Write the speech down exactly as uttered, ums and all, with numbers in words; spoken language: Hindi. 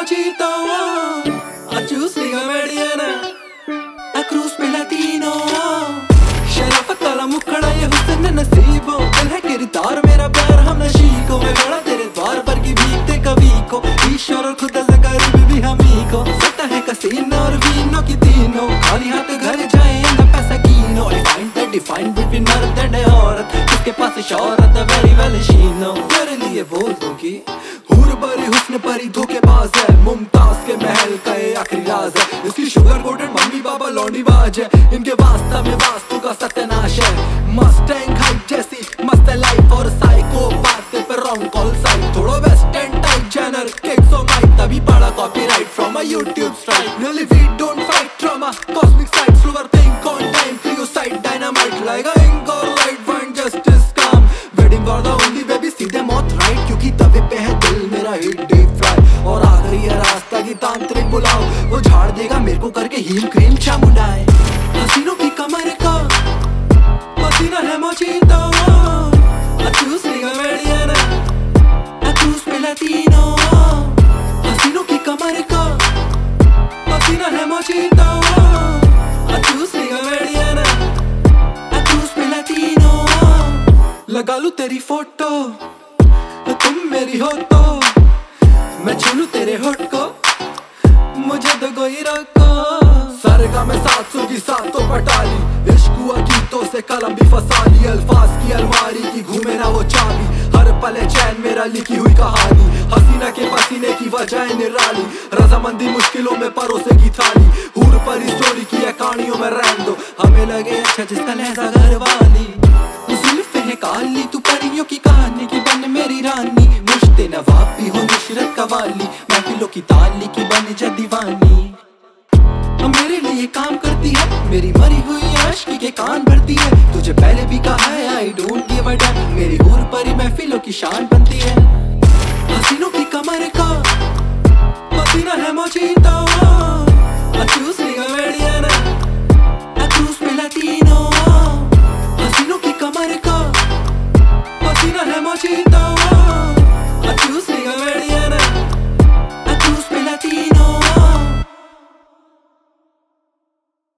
mojito. I choose nigga mediana. I cruise पे latino. शराफत वाला मुखड़ा ये हुस्न नसीबों, दिल है किरदार मेरा प्यार हम नशीको। मैं खड़ा तेरे द्वार पर की भीगते कभी को, ईश्वर और खुदा से गरीब भी हम ही को। सत्ता है कसीनो और वीनो की तीनों, खाली हाथ घर जाए ना पैसा कीनो। I find the define between मर्द and औरत, किसके पास शौहरत है very well she know। तेरे लिए बोल दूं कि हूर परी हुस्न परी धोखेबाज है, मुमताज के महल का ये आखिरी राज है। इसकी शुगर कोटेड मम्मी पापा लौंडी बाज है, इनके वास्ता में वास्तु का सत्यानाश है। मस्टैंग हाइप जैसी मस्त लाइफ और साइको बातें पर रॉन्ग कॉल साइट। थोड़ा western type genre kicks on mic, तभी पड़ा copyright from a YouTube strike. Really we don't fight trauma, cosmic side, slower think on time, Clio side, dynamite like a ink or light, find justice calm, waiting for the only baby, सीधे मौत right, क्योंकि तवे पे है दिल मेरा hit deep fry। और आखिरी है रास्ता की तांत्रिक बुलाओ, वो झाड़ देगा मेरे को करके हीम क्रीम चामुंडाए। हसीनों की कमर का पसीना है mojito, I choose nigga mediana, I cruise पे latino। हसीनों की कमर का पसीना है mojito, I choose nigga mediana, I cruise पे latino। लगा लूं तेरी फोटो तुम मेरी हो तो, मैं छू लूं तेरे होठ को, मुझे तो कोई रोको। सारे का मैं सात सौ की सातों पटाली, इश्क हुआ गीतों से कलम भी फंसा ली। अल्फाज की अलमारी की घूमे ना वो चाबी, हर पल है चैन मेरा लिखी हुई कहानी। हसीना के पसीने की वजह निराली, रजामंदी मुश्किलों में परोसेगी थाली। हूर परी स्टोरी की है कहानियों में रहन दो, हमें लगे अच्छा जिसका लहजा घर वाली। जुल्फे है काली तू परियों की कहानी की बन मेरी रानी, मुश्ते नवाब भी हो नुसरत का वाली, महफिलों की ताली की बन जा दीवानी। मेरे लिए काम करती है मेरी मरी हुई आशिकी के कान भरती है, तुझे पहले भी कहा है I don't give a damn, मेरी हूर परी महफिलों की शान बनती है।